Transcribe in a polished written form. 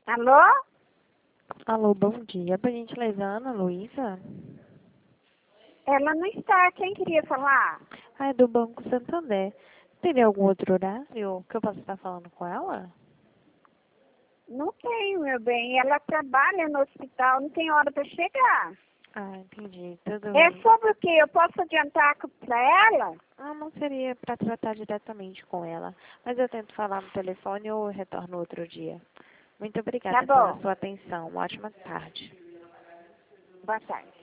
Alô? Alô, bom dia. Por gentileza, Ana Luísa? Ela não está. Quem queria falar? Ah, é do Banco Santander. Teria algum outro horário que eu possa estar falando com ela? Não tenho, meu bem. Ela trabalha no hospital, não tem hora para chegar. Ah, entendi. Tudo É bem. sobre o quê? Eu posso adiantar para ela? Ah, não seria para tratar diretamente com ela, mas eu tento falar no telefone ou retorno outro dia. Muito Tá obrigada pela bom. sua atenção. Uma ótima tarde. Boa tarde.